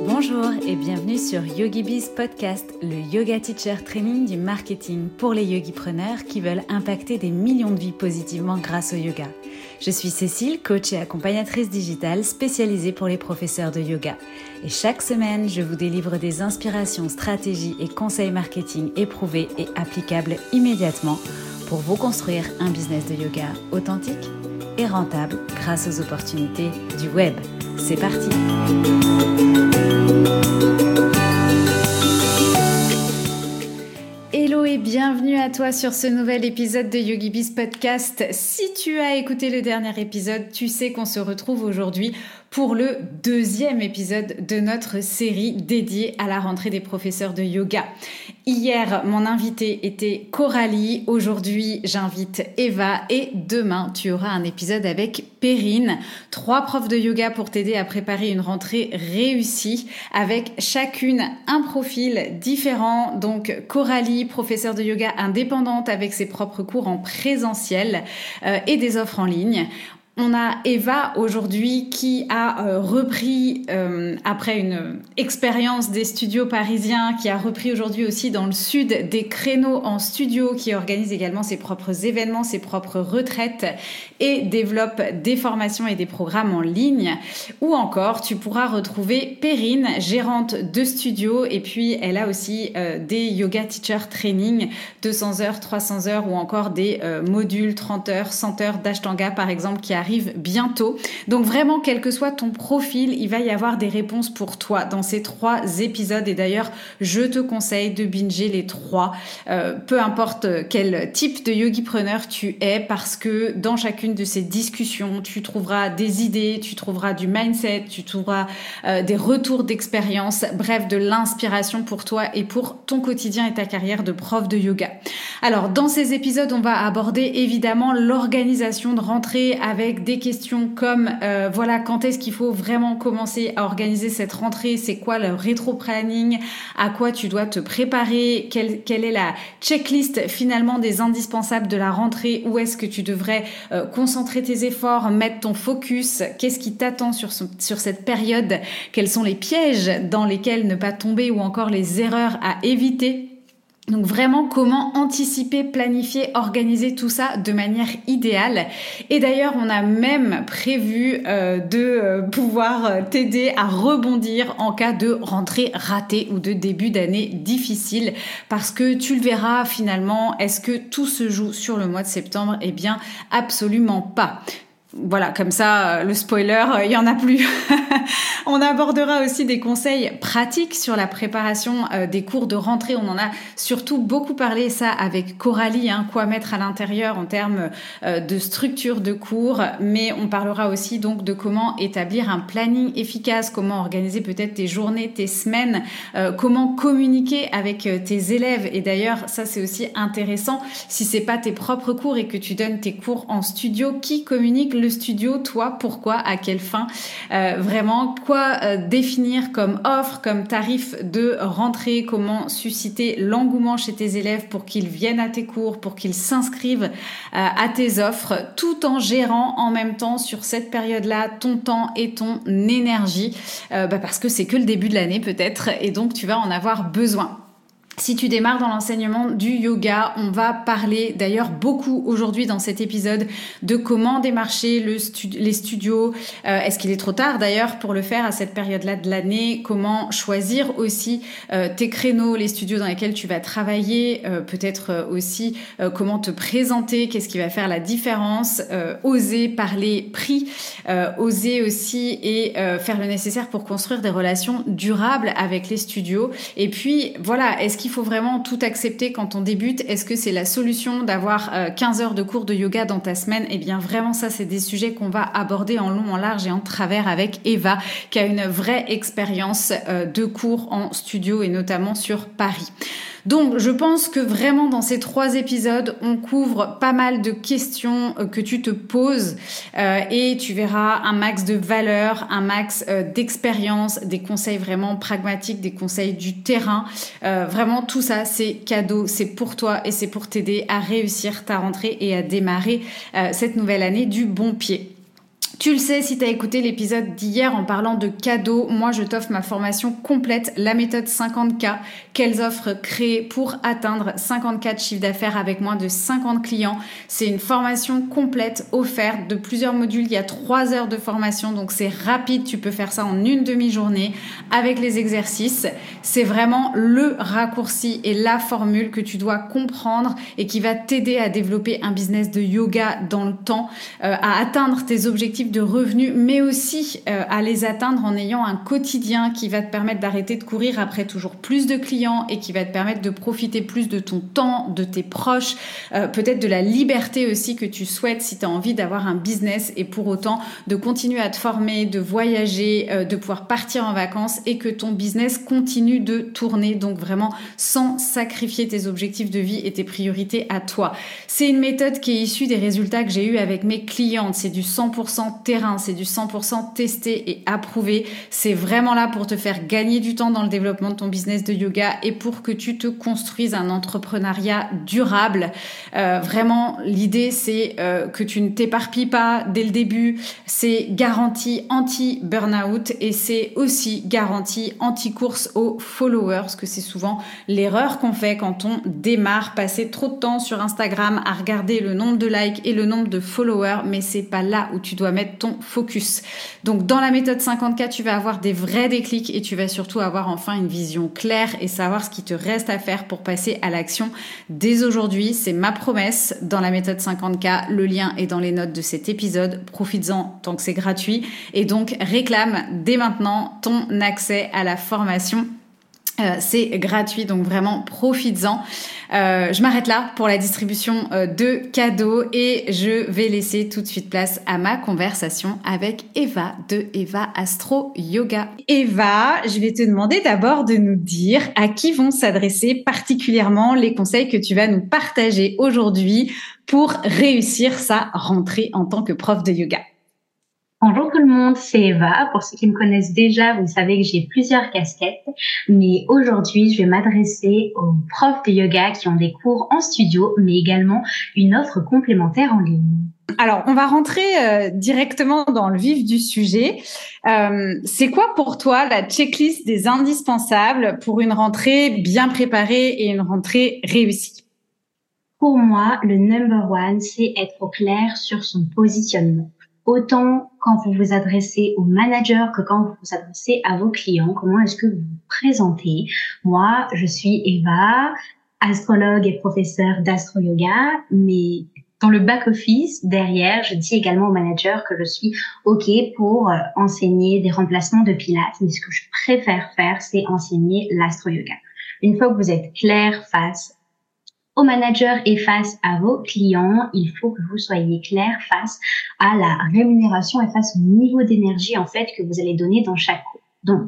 Bonjour et bienvenue sur YogiBiz Podcast, le yoga teacher training du marketing pour les yogipreneurs qui veulent impacter des millions de vies positivement grâce au yoga. Je suis Cécile, coach et accompagnatrice digitale spécialisée pour les professeurs de yoga. Et chaque semaine, je vous délivre des inspirations, stratégies et conseils marketing éprouvés et applicables immédiatement pour vous construire un business de yoga authentique et rentable grâce aux opportunités du web. C'est parti! Hello et bienvenue à toi sur ce nouvel épisode de YogiBiz Podcast. Si tu as écouté le dernier épisode, tu sais qu'on se retrouve aujourd'hui pour le deuxième épisode de notre série dédiée à la rentrée des professeurs de yoga. Hier, mon invitée était Coralie. Aujourd'hui, j'invite Eva et demain, tu auras un épisode avec Perrine. 3 profs de yoga pour t'aider à préparer une rentrée réussie avec chacune un profil différent. Donc, Coralie, professeure de yoga indépendante avec ses propres cours en présentiel et des offres en ligne. On a Eva aujourd'hui qui a repris, après une expérience des studios parisiens, qui a repris aujourd'hui aussi dans le sud des créneaux en studio, qui organise également ses propres événements, ses propres retraites et développe des formations et des programmes en ligne. Ou encore, tu pourras retrouver Perrine, gérante de studio, et puis elle a aussi des yoga teacher training, 200 heures, 300 heures ou encore des modules 30 heures, 100 heures d'Ashtanga par exemple qui arrive bientôt. Donc vraiment, quel que soit ton profil, il va y avoir des réponses pour toi dans ces 3 épisodes. Et d'ailleurs, je te conseille de binger les 3, peu importe quel type de yogipreneur tu es, parce que dans chacune de ces discussions, tu trouveras des idées, tu trouveras du mindset, tu trouveras des retours d'expérience, bref, de l'inspiration pour toi et pour ton quotidien et ta carrière de prof de yoga. Alors, dans ces épisodes, on va aborder évidemment l'organisation de rentrée avec des questions comme voilà, quand est-ce qu'il faut vraiment commencer à organiser cette rentrée, c'est quoi le rétro-planning, à quoi tu dois te préparer, quelle est la checklist finalement des indispensables de la rentrée, où est-ce que tu devrais concentrer tes efforts, mettre ton focus, qu'est-ce qui t'attend sur cette période, quels sont les pièges dans lesquels ne pas tomber ou encore les erreurs à éviter. Donc vraiment, comment anticiper, planifier, organiser tout ça de manière idéale. Et d'ailleurs, on a même prévu de pouvoir t'aider à rebondir en cas de rentrée ratée ou de début d'année difficile. Parce que tu le verras finalement, est-ce que tout se joue sur le mois de septembre ? Eh bien, absolument pas. Voilà, comme ça, le spoiler, il n'y en a plus. On abordera aussi des conseils pratiques sur la préparation des cours de rentrée. On en a surtout beaucoup parlé, ça, avec Coralie, quoi mettre à l'intérieur en termes de structure de cours. Mais on parlera aussi donc de comment établir un planning efficace, comment organiser peut-être tes journées, tes semaines, comment communiquer avec tes élèves. Et d'ailleurs, ça, c'est aussi intéressant. Si c'est pas tes propres cours et que tu donnes tes cours en studio, qui communique le studio, toi, pourquoi, à quelle fin, vraiment, quoi définir comme offre, comme tarif de rentrée, comment susciter l'engouement chez tes élèves pour qu'ils viennent à tes cours, pour qu'ils s'inscrivent à tes offres, tout en gérant en même temps sur cette période-là ton temps et ton énergie, parce que c'est que le début de l'année peut-être, et donc tu vas en avoir besoin. Si tu démarres dans l'enseignement du yoga, on va parler d'ailleurs beaucoup aujourd'hui dans cet épisode de comment démarcher les studios. Est-ce qu'il est trop tard d'ailleurs pour le faire à cette période-là de l'année ? Comment choisir aussi tes créneaux, les studios dans lesquels tu vas travailler, peut-être aussi comment te présenter, qu'est-ce qui va faire la différence, oser parler prix, oser aussi et faire le nécessaire pour construire des relations durables avec les studios. Et puis voilà, est-ce qu'il faut vraiment tout accepter quand on débute ? Est-ce que c'est la solution d'avoir 15 heures de cours de yoga dans ta semaine ? Eh bien vraiment, ça c'est des sujets qu'on va aborder en long, en large et en travers avec Eva, qui a une vraie expérience de cours en studio et notamment sur Paris. Donc, je pense que vraiment dans ces 3 épisodes, on couvre pas mal de questions que tu te poses et tu verras un max de valeur, un max d'expérience, des conseils vraiment pragmatiques, des conseils du terrain. Vraiment, tout ça, c'est cadeau, c'est pour toi et c'est pour t'aider à réussir ta rentrée et à démarrer cette nouvelle année du bon pied. Tu le sais, si tu as écouté l'épisode d'hier en parlant de cadeaux, moi je t'offre ma formation complète, la méthode 50K, quelles offres créer pour atteindre 50K de chiffre d'affaires avec moins de 50 clients. C'est une formation complète offerte de plusieurs modules, il y a 3 heures de formation, donc c'est rapide, tu peux faire ça en une demi-journée avec les exercices. C'est vraiment le raccourci et la formule que tu dois comprendre et qui va t'aider à développer un business de yoga dans le temps, à atteindre tes objectifs de revenus, mais aussi à les atteindre en ayant un quotidien qui va te permettre d'arrêter de courir après toujours plus de clients et qui va te permettre de profiter plus de ton temps, de tes proches, peut-être de la liberté aussi que tu souhaites si tu as envie d'avoir un business et pour autant de continuer à te former, de voyager, de pouvoir partir en vacances et que ton business continue de tourner, donc vraiment sans sacrifier tes objectifs de vie et tes priorités à toi. C'est une méthode qui est issue des résultats que j'ai eus avec mes clientes, c'est du 100% terrain, c'est du 100% testé et approuvé. C'est vraiment là pour te faire gagner du temps dans le développement de ton business de yoga et pour que tu te construises un entrepreneuriat durable. Vraiment, l'idée, c'est que tu ne t'éparpilles pas dès le début. C'est garantie anti-burnout et c'est aussi garantie anti-course aux followers, parce que c'est souvent l'erreur qu'on fait quand on démarre, passer trop de temps sur Instagram à regarder le nombre de likes et le nombre de followers, mais c'est pas là où tu dois mettre ton focus. Donc dans la méthode 50K, tu vas avoir des vrais déclics et tu vas surtout avoir enfin une vision claire et savoir ce qui te reste à faire pour passer à l'action dès aujourd'hui. C'est ma promesse dans la méthode 50K. Le lien est dans les notes de cet épisode. Profites-en tant que c'est gratuit et donc réclame dès maintenant ton accès à la formation. C'est gratuit, donc vraiment profites-en. Je m'arrête là pour la distribution de cadeaux et je vais laisser tout de suite place à ma conversation avec Eva de Eva Astro Yoga. Eva, je vais te demander d'abord de nous dire à qui vont s'adresser particulièrement les conseils que tu vas nous partager aujourd'hui pour réussir sa rentrée en tant que prof de yoga. Bonjour tout le monde, c'est Eva. Pour ceux qui me connaissent déjà, vous savez que j'ai plusieurs casquettes, mais aujourd'hui, je vais m'adresser aux profs de yoga qui ont des cours en studio, mais également une offre complémentaire en ligne. Alors, on va rentrer directement dans le vif du sujet. C'est quoi pour toi la checklist des indispensables pour une rentrée bien préparée et une rentrée réussie? Pour moi, le number one, c'est être au clair sur son positionnement. Autant quand vous vous adressez aux managers que quand vous vous adressez à vos clients, comment est-ce que vous vous présentez? Moi, je suis Eva, astrologue et professeure d'astro-yoga, mais dans le back-office, derrière, je dis également aux managers que je suis OK pour enseigner des remplacements de pilates, mais ce que je préfère faire, c'est enseigner l'astro-yoga. Une fois que vous êtes clair face aux managers et face à vos clients, il faut que vous soyez clair face à la rémunération et face au niveau d'énergie en fait que vous allez donner dans chaque cours. Donc,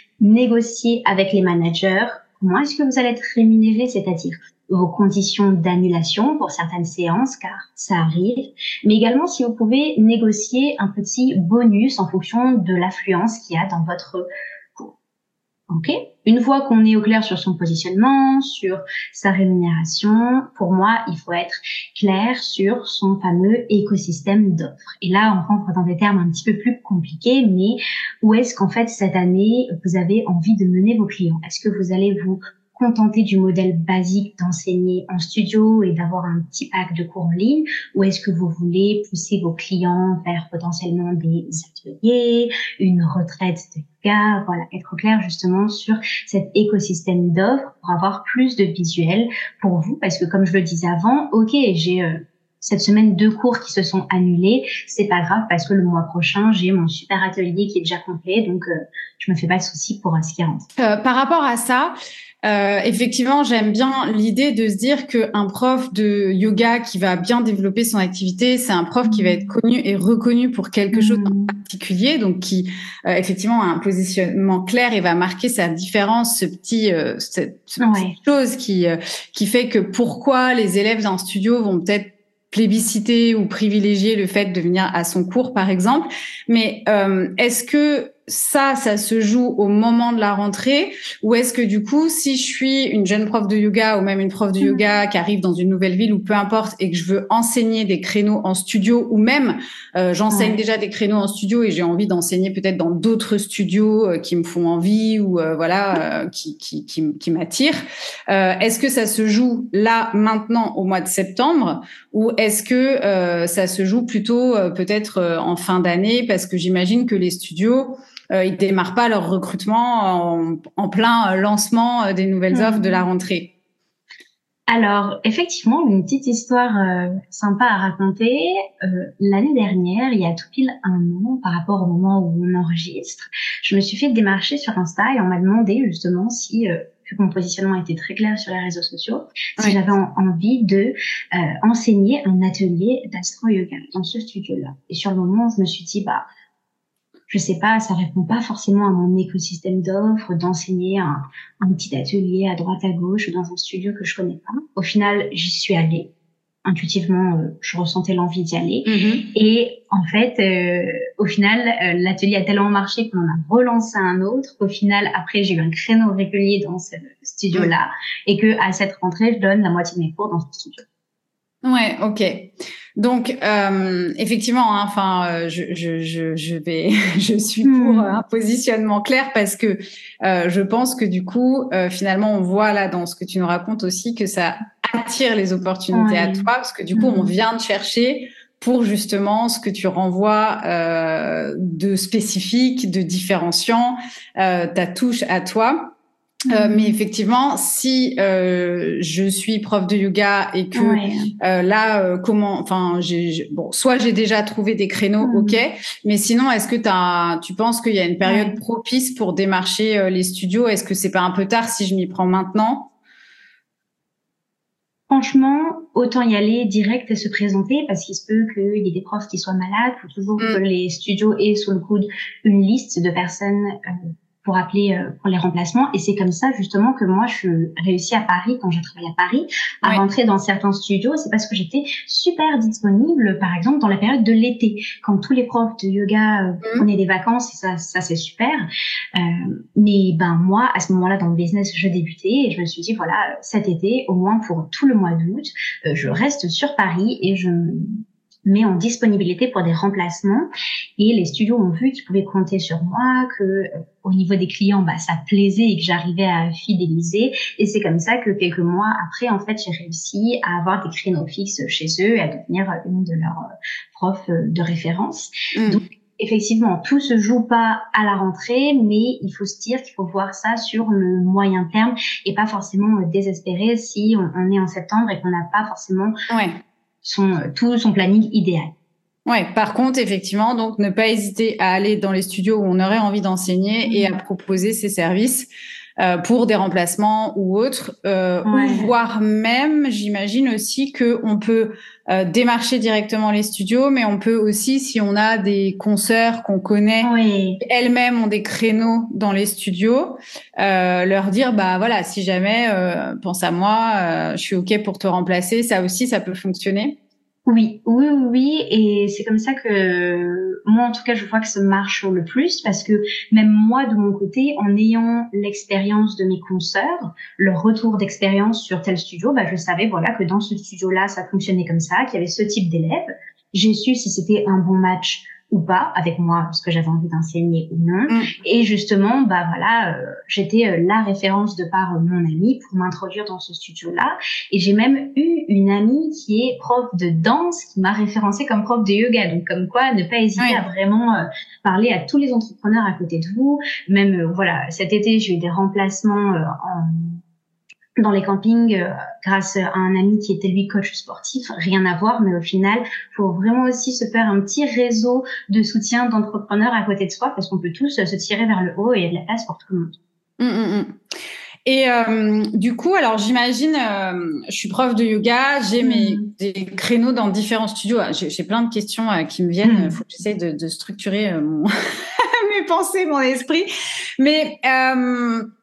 négocier avec les managers comment est-ce que vous allez être rémunéré, c'est-à-dire vos conditions d'annulation pour certaines séances, car ça arrive, mais également si vous pouvez négocier un petit bonus en fonction de l'affluence qu'il y a dans votre cours. Ok. Une fois qu'on est au clair sur son positionnement, sur sa rémunération, pour moi, il faut être clair sur son fameux écosystème d'offres. Et là, on rentre dans des termes un petit peu plus compliqués, mais où est-ce qu'en fait, cette année, vous avez envie de mener vos clients? Est-ce que vous allez vous contenter du modèle basique d'enseigner en studio et d'avoir un petit pack de cours en ligne, ou est-ce que vous voulez pousser vos clients vers potentiellement des ateliers, une retraite de yoga, voilà, être clair justement sur cet écosystème d'offres pour avoir plus de visuels pour vous, parce que comme je le disais avant, ok, j'ai cette semaine 2 cours qui se sont annulés, c'est pas grave parce que le mois prochain j'ai mon super atelier qui est déjà complet, donc je me fais pas de soucis pour ce qui rentre. Par rapport à ça, effectivement, j'aime bien l'idée de se dire qu'un prof de yoga qui va bien développer son activité, c'est un prof qui va être connu et reconnu pour quelque chose en particulier, donc qui effectivement a un positionnement clair et va marquer sa différence, cette petite chose qui fait que pourquoi les élèves d'un studio vont peut-être plébisciter ou privilégier le fait de venir à son cours, par exemple. Mais est-ce que ça se joue au moment de la rentrée, ou est-ce que du coup, si je suis une jeune prof de yoga ou même une prof de yoga qui arrive dans une nouvelle ville ou peu importe et que je veux enseigner des créneaux en studio ou même j'enseigne déjà des créneaux en studio et j'ai envie d'enseigner peut-être dans d'autres studios qui me font envie ou qui m'attirent, est-ce que ça se joue là maintenant au mois de septembre ou est-ce que ça se joue plutôt peut-être en fin d'année parce que j'imagine que les studios ils démarrent pas leur recrutement en plein lancement des nouvelles offres de la rentrée. Alors, effectivement, une petite histoire sympa à raconter. L'année dernière, il y a tout pile un an, par rapport au moment où on enregistre, je me suis fait démarcher sur Insta et on m'a demandé justement si, vu que mon positionnement était très clair sur les réseaux sociaux, si j'avais envie de enseigner un atelier d'astro-yoga dans ce studio-là. Et sur le moment, je me suis dit, je sais pas, ça répond pas forcément à mon écosystème d'offres d'enseigner un petit atelier à droite à gauche dans un studio que je connais pas. Au final, j'y suis allée. Intuitivement, je ressentais l'envie d'y aller. Et en fait, au final, l'atelier a tellement marché qu'on en a relancé un autre. Au final, après, j'ai eu un créneau régulier dans ce studio-là et que à cette rentrée, je donne la moitié de mes cours dans ce studio. Ouais, ok. Donc effectivement, je suis pour un positionnement clair parce que je pense que du coup, finalement, on voit là dans ce que tu nous racontes aussi que ça attire les opportunités à toi parce que du coup, on vient te chercher pour justement ce que tu renvoies de spécifique, de différenciant, ta touche à toi. Mais effectivement, si je suis prof de yoga et que soit j'ai déjà trouvé des créneaux, ok, mais sinon, est-ce que tu penses qu'il y a une période propice pour démarcher les studios? Est-ce que c'est pas un peu tard si je m'y prends maintenant? Franchement, autant y aller direct et se présenter parce qu'il se peut qu'il y ait des profs qui soient malades. Il faut toujours que les studios aient sous le coude une liste de personnes pour appeler pour les remplacements. Et c'est comme ça justement que moi je réussis à Paris, quand je travaille à Paris, à rentrer dans certains studios. C'est parce que j'étais super disponible, par exemple dans la période de l'été, quand tous les profs de yoga prenaient des vacances. Et ça c'est super. Mais moi à ce moment-là dans le business je débutais et je me suis dit voilà, cet été au moins pour tout le mois d'août, je reste sur Paris et je mais en disponibilité pour des remplacements. Et les studios ont vu qu'ils pouvaient compter sur moi, que au niveau des clients, ça plaisait et que j'arrivais à fidéliser. Et c'est comme ça que quelques mois après, en fait, j'ai réussi à avoir des créneaux fixes chez eux et à devenir une de leurs profs de référence. Donc, effectivement, tout se joue pas à la rentrée, mais il faut se dire qu'il faut voir ça sur le moyen terme et pas forcément désespérer si on est en septembre et qu'on n'a pas forcément tout son planning idéal. Ouais, par contre, effectivement, donc ne pas hésiter à aller dans les studios où on aurait envie d'enseigner et à proposer ses services pour des remplacements ou autres, ou voire même, j'imagine aussi que on peut démarcher directement les studios, mais on peut aussi, si on a des consoeurs qu'on connaît, elles-mêmes ont des créneaux dans les studios, leur dire voilà, si jamais pense à moi, je suis ok pour te remplacer. Ça aussi, ça peut fonctionner. Oui, et c'est comme ça que moi, en tout cas, je vois que ça marche le plus parce que même moi, de mon côté, en ayant l'expérience de mes consoeurs, leur retour d'expérience sur tel studio, je savais que dans ce studio-là, ça fonctionnait comme ça, qu'il y avait ce type d'élèves. J'ai su si c'était un bon match ou pas avec moi, parce que j'avais envie d'enseigner ou non. Et justement, j'étais la référence de par mon amie pour m'introduire dans ce studio-là. Et j'ai même eu une amie qui est prof de danse qui m'a référencée comme prof de yoga. Donc, comme quoi, ne pas hésiter à vraiment parler à tous les entrepreneurs à côté de vous. Même, cet été, j'ai eu des remplacements dans les campings grâce à un ami qui était lui coach sportif, rien à voir, mais au final, faut vraiment aussi se faire un petit réseau de soutien d'entrepreneurs à côté de soi parce qu'on peut tous se tirer vers le haut et il y a de la place pour tout le monde. Et du coup, alors j'imagine, je suis prof de yoga, j'ai des créneaux dans différents studios. J'ai plein de questions qui me viennent. Il faut que j'essaie de structurer mes pensées, mon esprit. Mais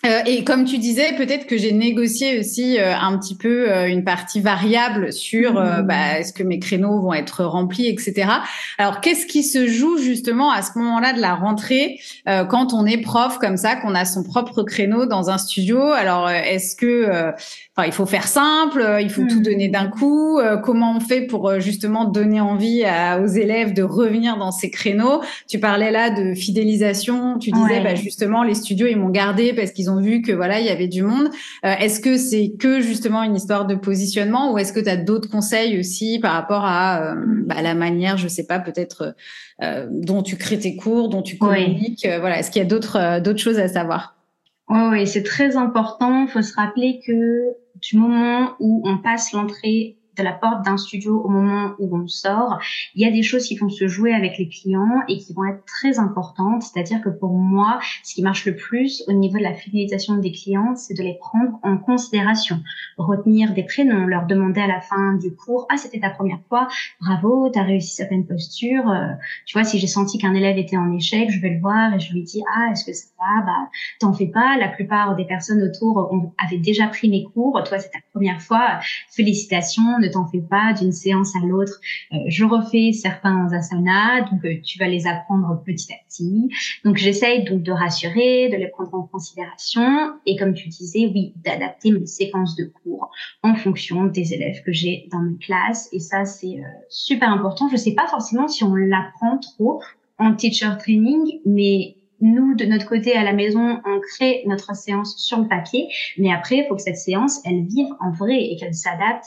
Et comme tu disais, peut-être que j'ai négocié aussi un petit peu une partie variable sur est-ce que mes créneaux vont être remplis, etc. Alors, qu'est-ce qui se joue justement à ce moment-là de la rentrée quand on est prof comme ça, qu'on a son propre créneau dans un studio? Alors, est-ce que il faut faire simple, il faut tout donner d'un coup. Comment on fait pour justement donner envie aux élèves de revenir dans ces créneaux? Tu parlais là de fidélisation. Tu disais, justement, les studios, ils m'ont gardé parce qu'ils ont vu que voilà, il y avait du monde. Est-ce que c'est que justement une histoire de positionnement ou est-ce que tu as d'autres conseils aussi par rapport à la manière, je sais pas, peut-être dont tu crées tes cours, dont tu communiques. Voilà, est-ce qu'il y a d'autres choses à savoir? Oui, c'est très important. Il faut se rappeler que du moment où on passe l'entrée de la porte d'un studio au moment où on sort, il y a des choses qui vont se jouer avec les clients et qui vont être très importantes. C'est-à-dire que pour moi, ce qui marche le plus au niveau de la fidélisation des clients, c'est de les prendre en considération. Retenir des prénoms, leur demander à la fin du cours, ah, c'était ta première fois, bravo, t'as réussi certaines postures. Tu vois, si j'ai senti qu'un élève était en échec, je vais le voir et je lui dis, ah, est-ce que ça va? T'en fais pas. La plupart des personnes autour avaient déjà pris mes cours. Toi, c'est ta première fois. Félicitations. Ne t'en fais pas, d'une séance à l'autre. Je refais certains asanas, donc tu vas les apprendre petit à petit. Donc j'essaye donc de rassurer, de les prendre en considération et comme tu disais, oui, d'adapter mes séquences de cours en fonction des élèves que j'ai dans mes classes et ça c'est super important. Je sais pas forcément si on l'apprend trop en teacher training, mais nous, de notre côté, à la maison, on crée notre séance sur le papier, mais après, il faut que cette séance, elle vive en vrai et qu'elle s'adapte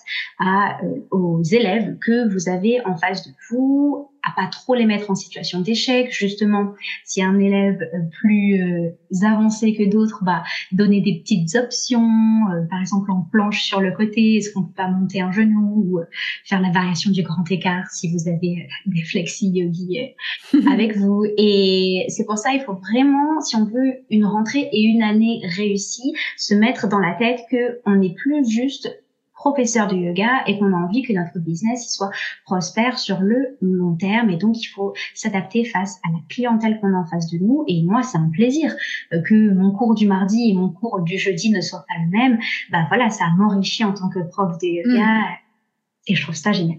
aux élèves que vous avez en face de vous, à pas trop les mettre en situation d'échec. Justement, si un élève plus avancé que d'autres, donner des petites options, par exemple en planche sur le côté, est-ce qu'on peut pas monter un genou ou faire la variation du grand écart si vous avez des flexi yogi avec vous. Et c'est pour ça, il faut vraiment, si on veut une rentrée et une année réussie, se mettre dans la tête que on n'est plus juste professeur de yoga et qu'on a envie que notre business soit prospère sur le long terme et donc il faut s'adapter face à la clientèle qu'on a en face de nous et moi c'est un plaisir que mon cours du mardi et mon cours du jeudi ne soient pas le même. Voilà, ça m'enrichit en tant que prof de yoga et je trouve ça génial.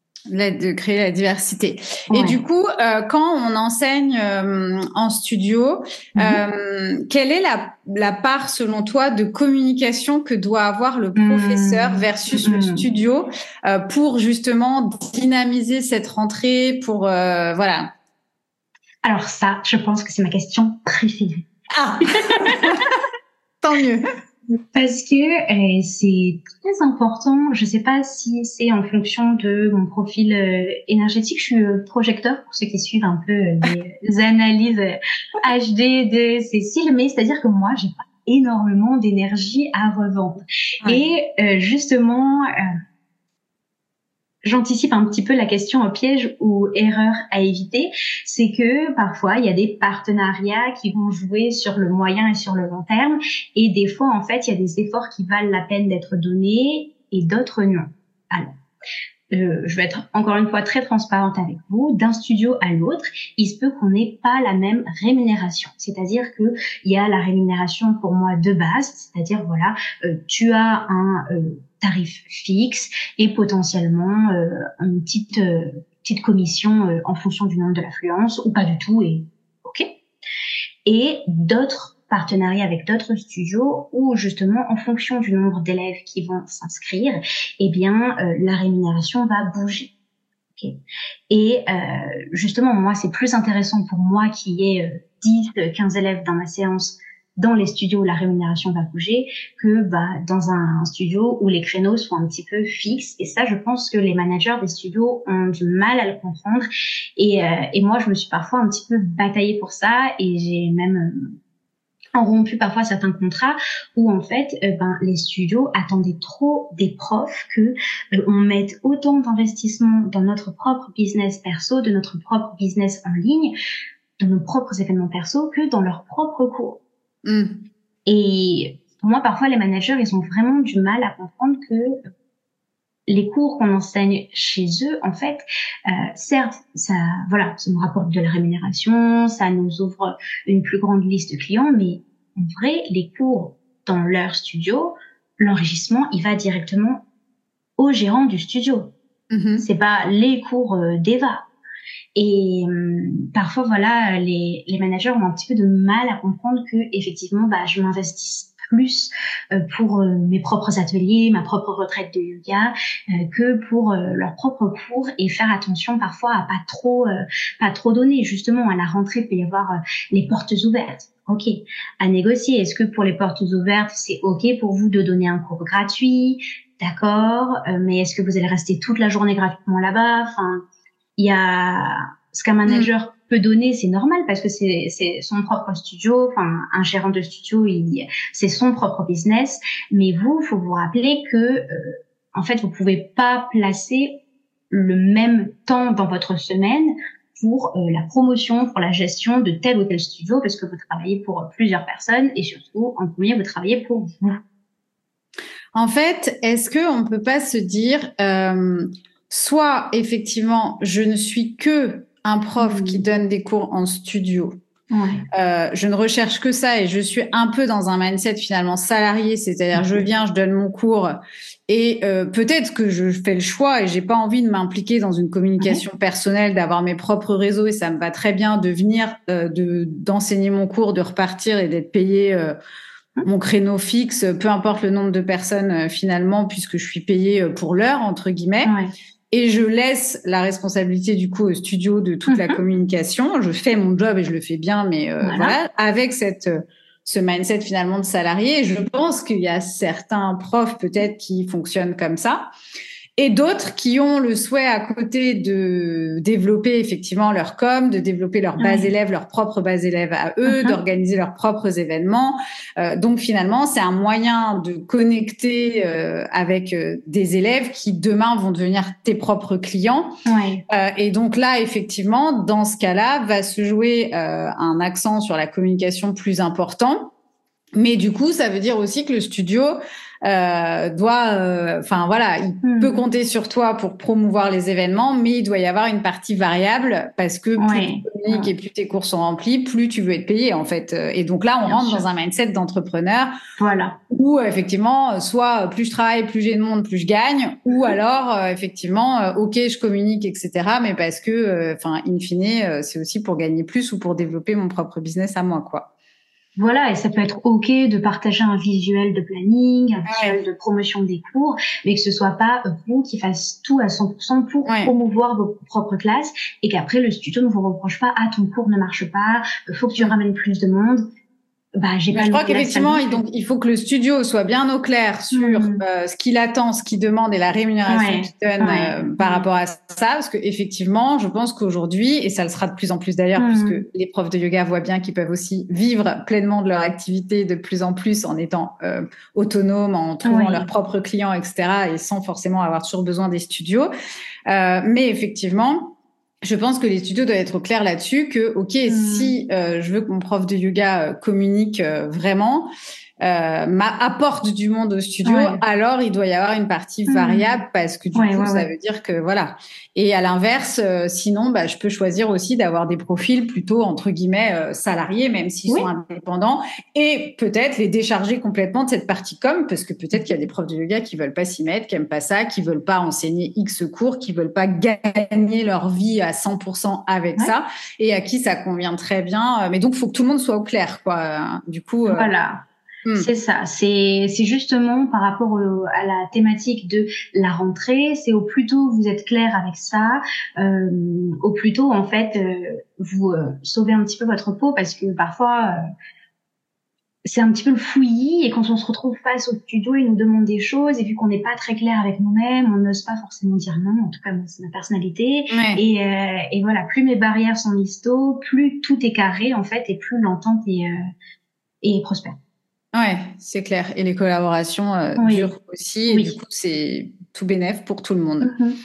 De créer la diversité. Ouais. Et du coup, quand on enseigne en studio, quelle est la part, selon toi, de communication que doit avoir le professeur versus le studio pour justement dynamiser cette rentrée, pour voilà. Alors ça, je pense que c'est ma question préférée. Ah tant mieux. Parce que c'est très important. Je sais pas si c'est en fonction de mon profil énergétique. Je suis projecteur pour ceux qui suivent un peu les analyses HD de Cécile, mais c'est-à-dire que moi, j'ai pas énormément d'énergie à revendre. Ouais. Et justement, j'anticipe un petit peu la question au piège ou erreur à éviter, c'est que parfois il y a des partenariats qui vont jouer sur le moyen et sur le long terme et des fois en fait il y a des efforts qui valent la peine d'être donnés et d'autres non. Alors, je vais être encore une fois très transparente avec vous. D'un studio à l'autre, il se peut qu'on n'ait pas la même rémunération. C'est-à-dire que il y a la rémunération pour moi de base, c'est-à-dire voilà, tu as un tarif fixe et potentiellement une petite commission en fonction du nombre de l'affluence ou pas du tout et ok. Et d'autres partenariats avec d'autres studios où justement en fonction du nombre d'élèves qui vont s'inscrire, eh bien la rémunération va bouger. Okay. Et justement moi c'est plus intéressant pour moi qu'il y ait 10-15 élèves dans ma séance dans les studios où la rémunération va bouger que dans un studio où les créneaux sont un petit peu fixes. Et ça, je pense que les managers des studios ont du mal à le comprendre. Et moi, je me suis parfois un petit peu bataillée pour ça et j'ai même rompu parfois certains contrats où en fait les studios attendaient trop des profs que on mette autant d'investissement dans notre propre business perso, de notre propre business en ligne, de nos propres événements perso que dans leurs propres cours. Et pour moi, parfois, les managers, ils ont vraiment du mal à comprendre que les cours qu'on enseigne chez eux, en fait, certes, ça nous rapporte de la rémunération, ça nous ouvre une plus grande liste de clients, mais en vrai, les cours dans leur studio, l'enrichissement, il va directement au gérant du studio. C'est pas les cours d'Eva. Et parfois, voilà, les managers ont un petit peu de mal à comprendre que effectivement, je m'investis plus pour mes propres ateliers, ma propre retraite de yoga, que pour leurs propres cours, et faire attention parfois à pas trop donner. Justement, à la rentrée, il peut y avoir les portes ouvertes. Ok, à négocier. Est-ce que pour les portes ouvertes, c'est ok pour vous de donner un cours gratuit? D'accord, mais est-ce que vous allez rester toute la journée gratuitement là-bas? Enfin, il y a ce qu'un manager peut donner, c'est normal parce que c'est son propre studio. Enfin, un gérant de studio, c'est son propre business. Mais vous, faut vous rappeler que en fait, vous pouvez pas placer le même temps dans votre semaine pour la promotion, pour la gestion de tel ou tel studio, parce que vous travaillez pour plusieurs personnes et surtout, en premier, vous travaillez pour vous. En fait, est-ce qu'on peut pas se dire, soit effectivement, je ne suis que un prof qui donne des cours en studio. Je ne recherche que ça et je suis un peu dans un mindset finalement salarié, c'est-à-dire je viens, je donne mon cours et peut-être que je fais le choix et j'ai pas envie de m'impliquer dans une communication personnelle, d'avoir mes propres réseaux, et ça me va très bien de venir, d'enseigner mon cours, de repartir et d'être payé mon créneau fixe, peu importe le nombre de personnes finalement, puisque je suis payée pour l'heure entre guillemets. Et je laisse la responsabilité du coup au studio de toute la communication. Je fais mon job et je le fais bien, mais voilà, avec ce mindset finalement de salarié. Et je pense qu'il y a certains profs peut-être qui fonctionnent comme ça, et d'autres qui ont le souhait à côté de développer effectivement leur com, de développer leur base élève, leur propre base élève à eux, d'organiser leurs propres événements. Donc finalement, c'est un moyen de connecter avec des élèves qui demain vont devenir tes propres clients. Et donc là, effectivement, dans ce cas-là, va se jouer un accent sur la communication plus important. Mais du coup, ça veut dire aussi que le studio doit, voilà, il peut compter sur toi pour promouvoir les événements, mais il doit y avoir une partie variable parce que plus tu communiques et plus tes cours sont remplis, plus tu veux être payé en fait. Et donc là, on rentre dans un mindset d'entrepreneur, où effectivement, soit plus je travaille, plus j'ai de monde, plus je gagne, ou alors effectivement, ok, je communique, etc. Mais parce que, in fine, c'est aussi pour gagner plus ou pour développer mon propre business à moi, quoi. Voilà, et ça peut être ok de partager un visuel de planning, un visuel de promotion des cours, mais que ce soit pas vous qui fasse tout à 100% pour promouvoir vos propres classes, et qu'après le studio ne vous reproche pas, ton cours ne marche pas, faut que tu ramènes plus de monde. Je crois qu'effectivement, il faut que le studio soit bien au clair sur ce qu'il attend, ce qu'il demande et la rémunération qu'il donne par rapport à ça. Parce que effectivement, je pense qu'aujourd'hui, et ça le sera de plus en plus d'ailleurs, puisque les profs de yoga voient bien qu'ils peuvent aussi vivre pleinement de leur activité de plus en plus en étant autonomes, en trouvant leurs propres clients, etc. et sans forcément avoir toujours besoin des studios. Mais effectivement, je pense que les studios doivent être clairs là-dessus que, ok, si je veux que mon prof de yoga communique vraiment, apporte du monde au studio, alors il doit y avoir une partie variable parce que du coup, ça veut dire que voilà. Et à l'inverse, sinon, je peux choisir aussi d'avoir des profils plutôt entre guillemets salariés, même s'ils sont indépendants, et peut-être les décharger complètement de cette partie com, parce que peut-être qu'il y a des profs de yoga qui veulent pas s'y mettre, qui aiment pas ça, qui veulent pas enseigner X cours, qui veulent pas gagner leur vie à 100% avec ça, et à qui ça convient très bien. Mais donc, faut que tout le monde soit au clair, quoi. Du coup, voilà. C'est ça, c'est justement par rapport à la thématique de la rentrée, c'est au plus tôt vous êtes clair avec ça, au plus tôt en fait vous sauvez un petit peu votre peau, parce que parfois c'est un petit peu le fouillis, et quand on se retrouve face au studio, ils nous demandent des choses, et vu qu'on n'est pas très clair avec nous-mêmes, on n'ose pas forcément dire non. En tout cas, moi, c'est ma personnalité. Et voilà, plus mes barrières sont mises tôt, plus tout est carré en fait, et plus l'entente est prospère. Ouais, c'est clair. Et les collaborations durent aussi. Et du coup, c'est tout bénef pour tout le monde.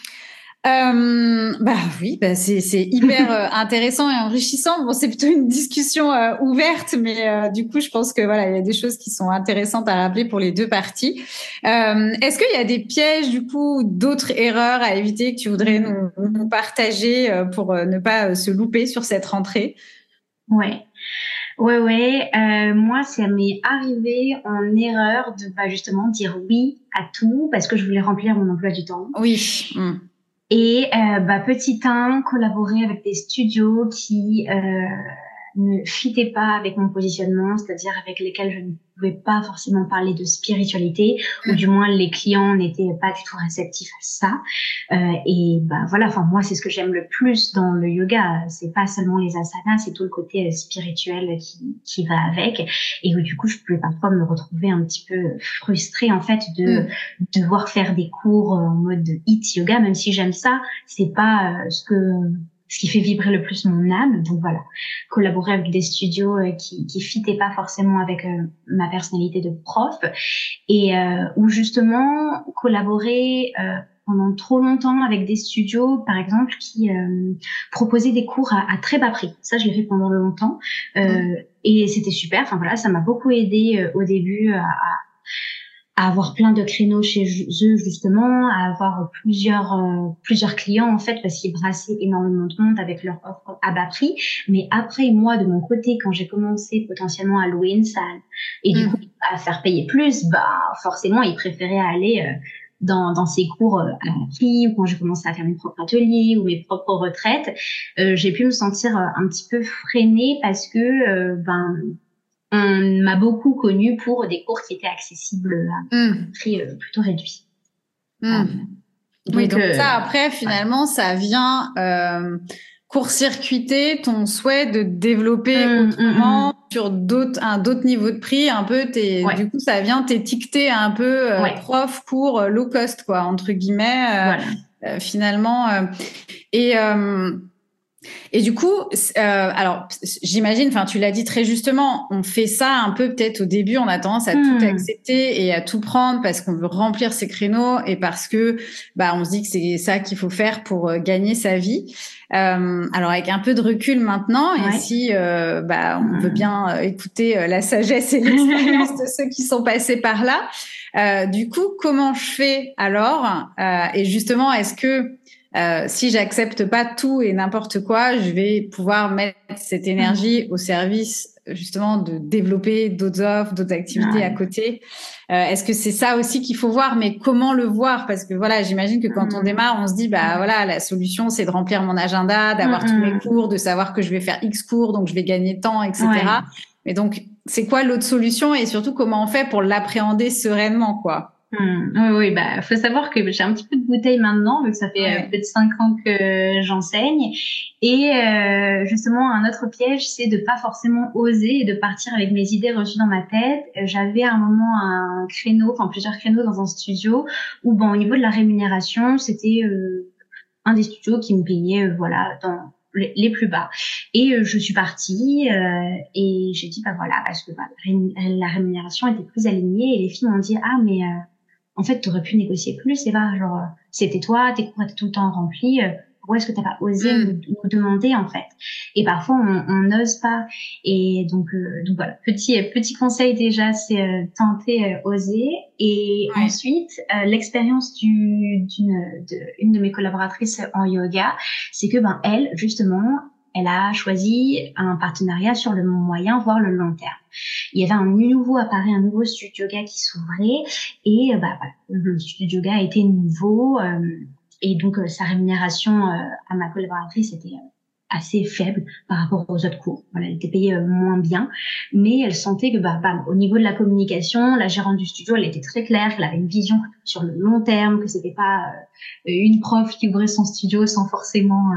C'est hyper intéressant et enrichissant. Bon, c'est plutôt une discussion ouverte, mais du coup, je pense que voilà, il y a des choses qui sont intéressantes à rappeler pour les deux parties. Est-ce qu'il y a des pièges, du coup, d'autres erreurs à éviter que tu voudrais nous partager pour ne pas se louper sur cette rentrée? Ouais. Moi, ça m'est arrivé en erreur de justement dire oui à tout parce que je voulais remplir mon emploi du temps. Oui. Et petit 1, collaborer avec des studios qui ne fitaient pas avec mon positionnement, c'est-à-dire avec lesquels je ne pouvais pas forcément parler de spiritualité, ou du moins les clients n'étaient pas du tout réceptifs à ça. Et voilà, enfin moi c'est ce que j'aime le plus dans le yoga, c'est pas seulement les asanas, c'est tout le côté spirituel qui va avec, et où du coup je pouvais parfois me retrouver un petit peu frustrée en fait de devoir faire des cours en mode HIIT yoga, même si j'aime ça, c'est pas ce qui fait vibrer le plus mon âme. Donc voilà, collaborer avec des studios qui fitaient pas forcément avec ma personnalité de prof, et ou justement collaborer pendant trop longtemps avec des studios, par exemple, qui proposaient des cours à très bas prix. Ça, je l'ai fait pendant longtemps, et c'était super. Enfin voilà, ça m'a beaucoup aidé au début à avoir plein de créneaux chez eux, justement, à avoir plusieurs clients en fait, parce qu'ils brassaient énormément de monde avec leur offre à bas prix. Mais après, moi de mon côté, quand j'ai commencé potentiellement à louer une salle et du coup à faire payer plus, forcément ils préféraient aller dans ces cours à bas prix, ou quand j'ai commencé à faire mes propres ateliers ou mes propres retraites, j'ai pu me sentir un petit peu freinée parce que on m'a beaucoup connue pour des cours qui étaient accessibles à un prix plutôt réduit. Donc ça, après, finalement, ça vient court-circuiter ton souhait de développer autrement sur d'autres niveaux de prix. Un peu, du coup, ça vient t'étiqueter un peu prof, cours, low cost, quoi, entre guillemets, finalement. Et du coup, alors j'imagine, enfin tu l'as dit très justement, on fait ça un peu peut-être au début, on a tendance à tout accepter et à tout prendre parce qu'on veut remplir ses créneaux et parce que on se dit que c'est ça qu'il faut faire pour gagner sa vie. Alors avec un peu de recul maintenant, et si on veut bien écouter la sagesse et l'expérience de ceux qui sont passés par là, du coup comment je fais alors et justement est-ce que si j'accepte pas tout et n'importe quoi, je vais pouvoir mettre cette énergie au service justement de développer d'autres offres, d'autres activités à côté. Est-ce que c'est ça aussi qu'il faut voir, mais comment le voir? Parce que voilà, j'imagine que quand on démarre, on se dit voilà, la solution c'est de remplir mon agenda, d'avoir tous mes cours, de savoir que je vais faire X cours, donc je vais gagner temps, etc. Mais donc c'est quoi l'autre solution et surtout comment on fait pour l'appréhender sereinement, quoi? Oui, faut savoir que j'ai un petit peu de bouteille maintenant, vu que ça fait plus de 5 ans que j'enseigne. Et justement, un autre piège, c'est de pas forcément oser et de partir avec mes idées reçues dans ma tête. J'avais à un moment un créneau, enfin plusieurs créneaux dans un studio où, au niveau de la rémunération, c'était un des studios qui me payait, dans les plus bas. Et je suis partie et j'ai dit voilà, parce que la rémunération était plus alignée et les filles m'ont dit mais en fait, t'aurais pu négocier plus, et genre, c'était toi, tes cours étaient tout le temps remplis, pourquoi est-ce que t'as pas osé nous demander, en fait? Et parfois, on n'ose pas. Et donc voilà, petit conseil déjà, c'est tenter, oser. Et ensuite, l'expérience d'une de mes collaboratrices en yoga, c'est que, elle, justement, elle a choisi un partenariat sur le moyen, voire le long terme. Il y avait un nouveau studio yoga qui s'ouvrait et le studio yoga était nouveau et donc sa rémunération à ma collaboratrice était assez faible par rapport aux autres cours. Voilà, elle était payée moins bien, mais elle sentait que au niveau de la communication, la gérante du studio, elle était très claire, qu'elle avait une vision sur le long terme, que c'était pas une prof qui ouvrait son studio sans forcément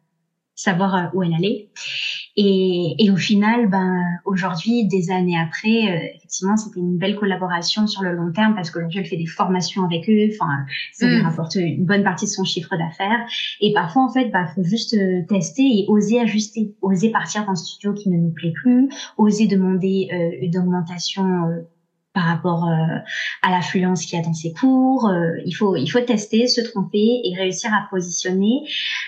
savoir où elle allait. Et au final, aujourd'hui, des années après, effectivement, c'était une belle collaboration sur le long terme parce qu'aujourd'hui, elle fait des formations avec eux. Enfin, ça lui rapporte une bonne partie de son chiffre d'affaires. Et parfois, en fait, faut juste tester et oser ajuster, oser partir d'un studio qui ne nous plaît plus, oser demander une augmentation par rapport à l'affluence qu'il y a dans ses cours. Il faut tester, se tromper et réussir à positionner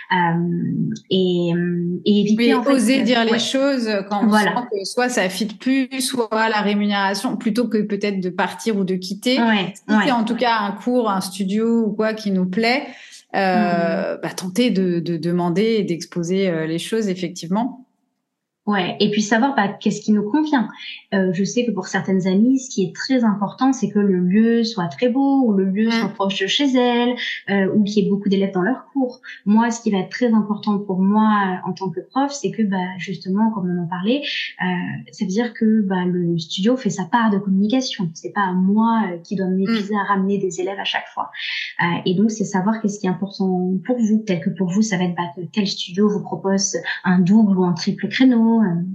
et éviter en fait oser dire les choses quand on sent que soit ça fit plus, soit la rémunération, plutôt que peut-être de partir ou de quitter. Si c'est en tout cas un cours, un studio ou quoi qui nous plaît, tenter de demander et d'exposer les choses effectivement. Ouais, et puis savoir qu'est-ce qui nous convient. Je sais que pour certaines amies, ce qui est très important, c'est que le lieu soit très beau, ou le lieu soit proche de chez elles, ou qu'il y ait beaucoup d'élèves dans leur cours. Moi, ce qui va être très important pour moi en tant que prof, c'est que justement, comme on en parlait, ça veut dire que le studio fait sa part de communication. C'est pas à moi qui dois m'épuiser à ramener des élèves à chaque fois. Et donc, c'est savoir qu'est-ce qui est important pour vous. Peut-être que pour vous, ça va être que tel studio vous propose un double ou un triple créneau.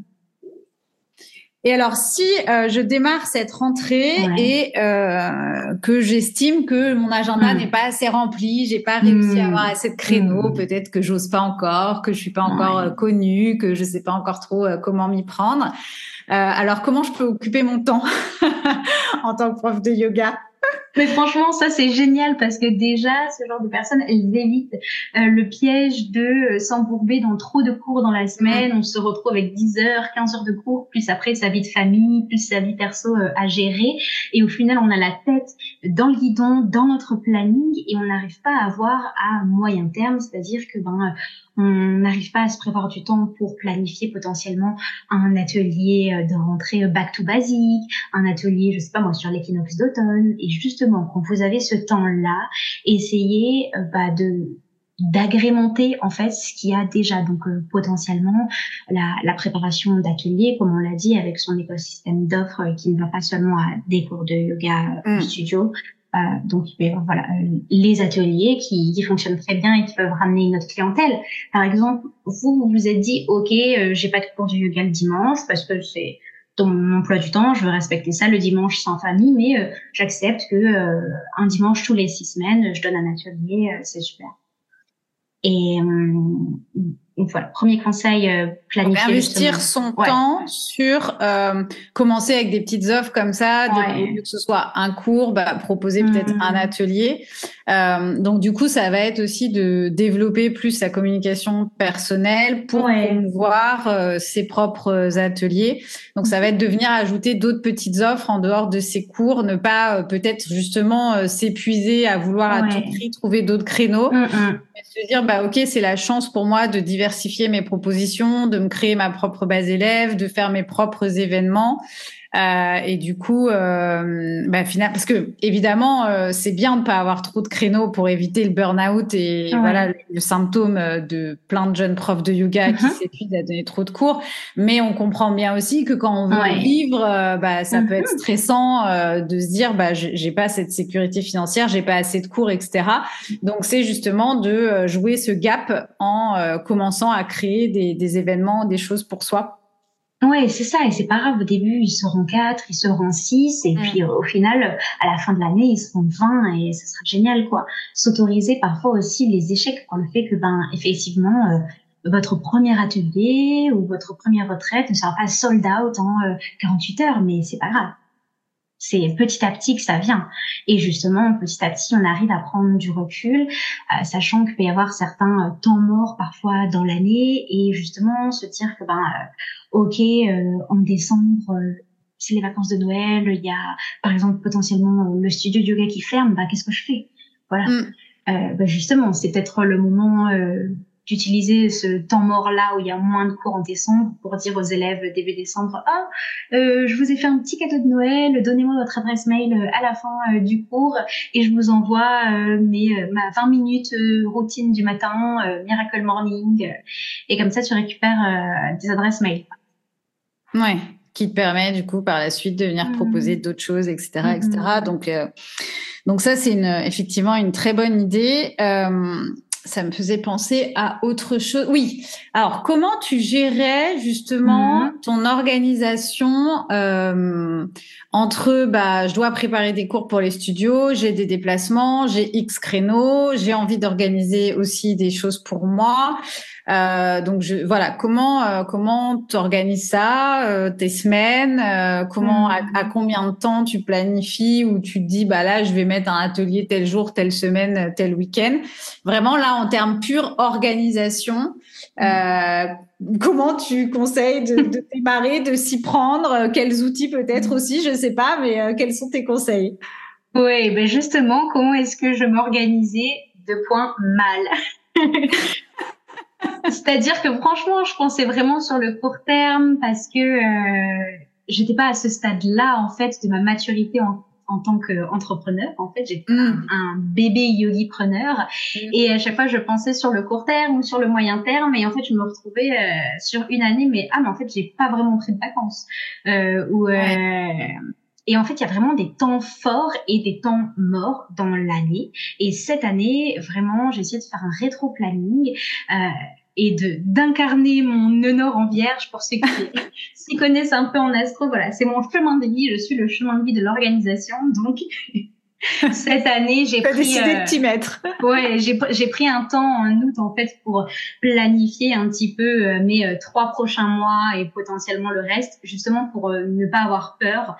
Et alors, si je démarre cette rentrée et que j'estime que mon agenda n'est pas assez rempli, j'ai pas réussi à avoir assez de créneaux, peut-être que j'ose pas encore, que je suis pas encore connue, que je sais pas encore trop comment m'y prendre. Alors, comment je peux occuper mon temps en tant que prof de yoga? Mais franchement, ça, c'est génial parce que déjà, ce genre de personnes, elles évitent le piège de s'embourber dans trop de cours dans la semaine. On se retrouve avec 10 heures, 15 heures de cours, plus après sa vie de famille, plus sa vie perso à gérer. Et au final, on a la tête dans le guidon, dans notre planning et on n'arrive pas à voir à moyen terme. C'est-à-dire que on n'arrive pas à se prévoir du temps pour planifier potentiellement un atelier de rentrée back to basic, un atelier, je sais pas moi, sur l'équinoxe d'automne. Et justement, quand vous avez ce temps-là, essayez d'agrémenter en fait ce qu'il y a déjà. Donc potentiellement la préparation d'ateliers, comme on l'a dit, avec son écosystème d'offres qui ne va pas seulement à des cours de yoga au studio. Donc voilà, les ateliers qui fonctionnent très bien et qui peuvent ramener une autre clientèle. Par exemple, vous vous êtes dit ok, j'ai pas de cours de yoga le dimanche parce que c'est dans mon emploi du temps, je veux respecter ça. Le dimanche, c'est en famille, mais j'accepte que un dimanche tous les 6 semaines, je donne un atelier, c'est super. Et voilà, premier conseil, planifier. Donc, investir son temps sur commencer avec des petites offres comme ça, au lieu que ce soit un cours, proposer peut-être un atelier. Donc du coup, ça va être aussi de développer plus sa communication personnelle pour promouvoir ses propres ateliers. Donc ça va être de venir ajouter d'autres petites offres en dehors de ses cours, ne pas peut-être justement s'épuiser à vouloir à tout prix trouver d'autres créneaux. Mais se dire ok, c'est la chance pour moi de diversifier mes propositions, de me créer ma propre base élève, de faire mes propres événements. Et du coup, finalement, parce que évidemment, c'est bien de pas avoir trop de créneaux pour éviter le burn-out et voilà le symptôme de plein de jeunes profs de yoga qui s'épuisent à donner trop de cours. Mais on comprend bien aussi que quand on veut vivre, ça peut être stressant de se dire j'ai pas cette sécurité financière, j'ai pas assez de cours, etc. Donc c'est justement de jouer ce gap en commençant à créer des événements, des choses pour soi. Ouais, c'est ça, et c'est pas grave, au début, ils seront 4, ils seront 6, et puis au final, à la fin de l'année, ils seront 20, et ce sera génial, quoi. S'autoriser parfois aussi les échecs, par le fait que, effectivement, votre premier atelier ou votre première retraite ne sera pas sold out en 48 heures, mais c'est pas grave. C'est petit à petit que ça vient. Et justement, petit à petit, on arrive à prendre du recul, sachant qu'il peut y avoir certains temps morts parfois dans l'année, et justement se dire que en décembre, c'est les vacances de Noël, il y a par exemple potentiellement le studio de yoga qui ferme, qu'est-ce que je fais? Voilà. Justement, c'est peut-être le moment d'utiliser ce temps mort-là où il y a moins de cours en décembre pour dire aux élèves début décembre, je vous ai fait un petit cadeau de Noël, donnez-moi votre adresse mail à la fin du cours et je vous envoie ma 20 minutes routine du matin, Miracle Morning, et comme ça tu récupères des adresses mail. Ouais, qui te permet du coup par la suite de venir proposer d'autres choses, etc., etc. Donc ça c'est effectivement une très bonne idée. Ça me faisait penser à autre chose. Oui. Alors, comment tu gérais justement ton organisation entre je dois préparer des cours pour les studios, j'ai des déplacements, j'ai X créneaux, j'ai envie d'organiser aussi des choses pour moi. Donc voilà, comment t'organises ça, tes semaines, à combien de temps tu planifies ou tu te dis là je vais mettre un atelier tel jour, telle semaine, tel week-end. Vraiment là en termes pure organisation, comment tu conseilles de démarrer, de s'y prendre, quels outils peut-être aussi, je sais pas, mais quels sont tes conseils? Oui, justement, comment est-ce que je m'organisais mal. C'est-à-dire que franchement, je pensais vraiment sur le court terme parce que j'étais pas à ce stade-là en fait de ma maturité en tant qu'entrepreneur. En fait, j'étais un bébé yogi-preneur et à chaque fois, je pensais sur le court terme ou sur le moyen terme et en fait, je me retrouvais sur une année, mais en fait, j'ai pas vraiment pris de vacances. Et en fait, il y a vraiment des temps forts et des temps morts dans l'année. Et cette année, vraiment, j'ai essayé de faire un rétro-planning et d'incarner mon honneur en vierge pour ceux qui s'y connaissent un peu en astro. Voilà, c'est mon chemin de vie. Je suis le chemin de vie de l'organisation. Donc, cette année, j'ai pris... décidé de t'y mettre. Ouais, j'ai pris un temps en août, en fait, pour planifier un petit peu mes 3 prochains mois et potentiellement le reste, justement pour ne pas avoir peur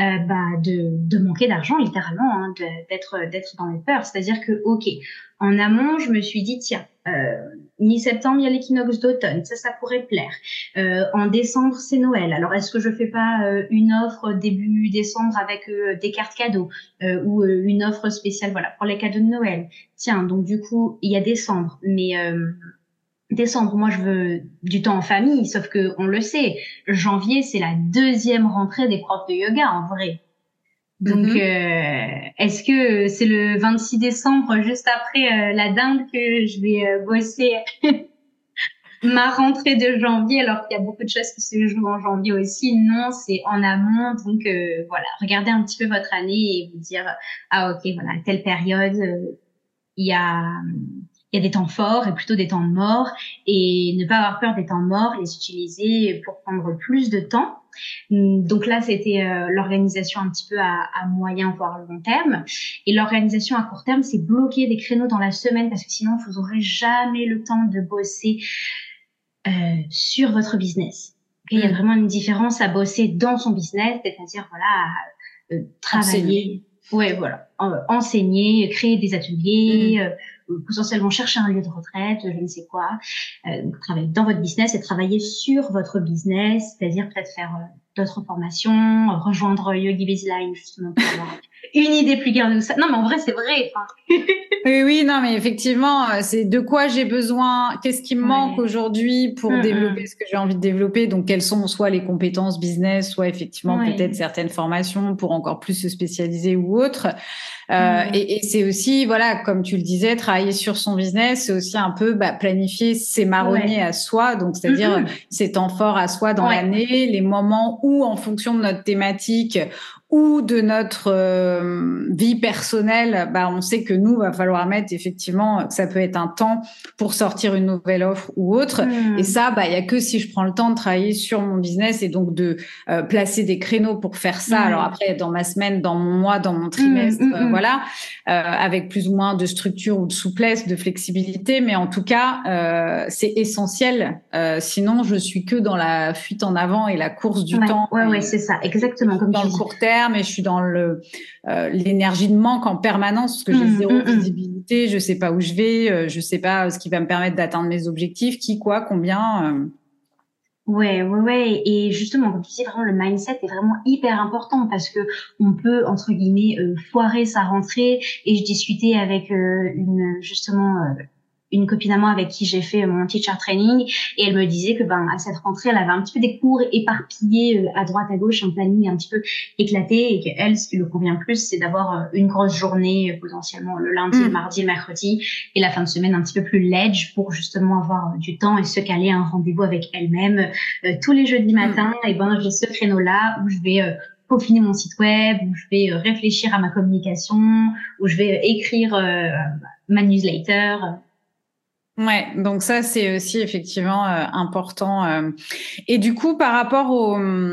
de manquer d'argent, littéralement, hein, d'être dans les peurs. C'est-à-dire que, ok, en amont, je me suis dit, tiens, mi-septembre, il y a l'équinoxe d'automne, ça pourrait plaire. En décembre, c'est Noël. Alors, est-ce que je fais pas une offre début décembre avec des cartes cadeaux ou une offre spéciale, voilà, pour les cadeaux de Noël? Tiens, donc du coup, il y a décembre, mais décembre, moi, je veux du temps en famille, sauf que on le sait, janvier, c'est la deuxième rentrée des profs de yoga, en vrai. Donc, est-ce que c'est le 26 décembre, juste après la dinde, que je vais bosser ma rentrée de janvier, alors qu'il y a beaucoup de choses qui se jouent en janvier aussi? Non, c'est en amont. Donc, voilà, regardez un petit peu votre année et vous dire, ah ok, voilà, telle période, il y a des temps forts et plutôt des temps morts, et ne pas avoir peur des temps morts, les utiliser pour prendre plus de temps. Donc là, c'était l'organisation un petit peu à moyen voire long terme. Et l'organisation à court terme, c'est bloquer des créneaux dans la semaine parce que sinon, vous n'aurez jamais le temps de bosser sur votre business. Okay, il y a vraiment une différence à bosser dans son business, c'est-à-dire voilà, travailler, ouais, voilà, enseigner, créer des ateliers, potentiellement chercher un lieu de retraite, je ne sais quoi, travailler dans votre business et travailler sur votre business, c'est-à-dire peut-être faire d'autres formations, rejoindre Yogi Baseline justement pour avoir une idée plus claire de ça. Non, mais en vrai, c'est vrai. Oui, non, mais effectivement, c'est de quoi j'ai besoin, qu'est-ce qui me manque aujourd'hui pour développer ce que j'ai envie de développer. Donc, quelles sont soit les compétences business, soit effectivement peut-être certaines formations pour encore plus se spécialiser ou autre. Et c'est aussi, voilà, comme tu le disais, travailler sur son business, c'est aussi un peu planifier ses marronniers à soi, donc c'est-à-dire ses temps forts à soi dans l'année, les moments où, en fonction de notre thématique ou de notre vie personnelle, on sait que nous, va falloir mettre effectivement, que ça peut être un temps pour sortir une nouvelle offre ou autre. Et ça, il y a que si je prends le temps de travailler sur mon business et donc de placer des créneaux pour faire ça. Alors après, dans ma semaine, dans mon mois, dans mon trimestre, voilà, avec plus ou moins de structure ou de souplesse, de flexibilité. Mais en tout cas, c'est essentiel. Sinon, je suis que dans la fuite en avant et la course du temps. Ouais, c'est ça, exactement. Comme dans le court terme, et je suis dans l'énergie de manque en permanence parce que j'ai zéro visibilité, je sais pas où je vais, je sais pas ce qui va me permettre d'atteindre mes objectifs, qui, quoi, combien. Ouais. Et justement, comme tu dis, vraiment, le mindset est vraiment hyper important parce que on peut, entre guillemets, foirer sa rentrée. Et je discutais avec une copine à moi avec qui j'ai fait mon teacher training, et elle me disait que à cette rentrée, elle avait un petit peu des cours éparpillés à droite à gauche, un planning un petit peu éclaté, et qu'elle, ce qui lui convient plus, c'est d'avoir une grosse journée, potentiellement le lundi, le mardi, le mercredi, et la fin de semaine un petit peu plus ledge pour justement avoir du temps et se caler un rendez-vous avec elle-même tous les jeudis matins. Et j'ai ce créneau-là où je vais peaufiner mon site web, où je vais réfléchir à ma communication, où je vais écrire ma newsletter. Ouais, donc ça c'est aussi effectivement important. Et du coup, par rapport au